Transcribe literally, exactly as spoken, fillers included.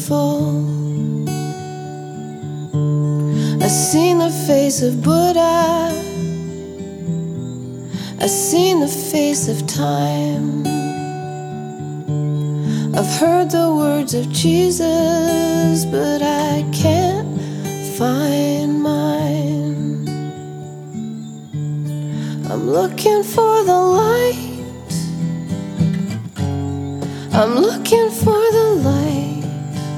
beautiful. I've seen the face of Buddha, I've seen the face of time, I've heard the words of Jesus, but I can't find mine. I'm looking for the light, I'm looking for